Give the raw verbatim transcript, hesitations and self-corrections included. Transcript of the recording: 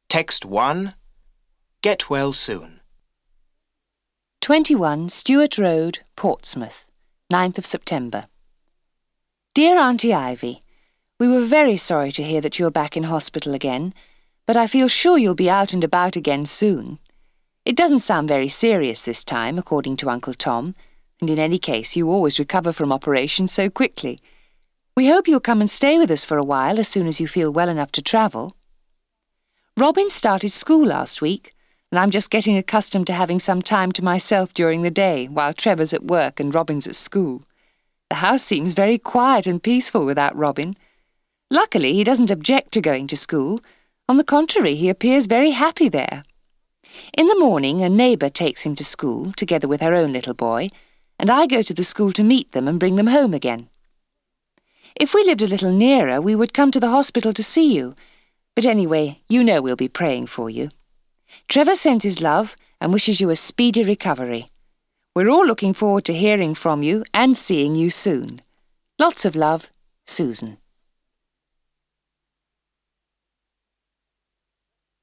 Text one. Get well soon. twenty-one Stewart Road, Portsmouth, ninth of September. Dear Auntie Ivy, we were very sorry to hear that you are back in hospital again, but I feel sure you'll be out and about again soon. It doesn't sound very serious this time, according to Uncle Tom, and in any case you always recover from operations so quickly. We hope you'll come and stay with us for a while as soon as you feel well enough to travel. Robin started school last week, and I'm just getting accustomed to having some time to myself during the day while Trevor's at work and Robin's at school. The house seems very quiet and peaceful without Robin. Luckily, he doesn't object to going to school. On the contrary, he appears very happy there. In the morning, a neighbour takes him to school, together with her own little boy, and I go to the school to meet them and bring them home again. If we lived a little nearer, we would come to the hospital to see you, but anyway, you know we'll be praying for you. Trevor sends his love and wishes you a speedy recovery. We're all looking forward to hearing from you and seeing you soon. Lots of love, Susan.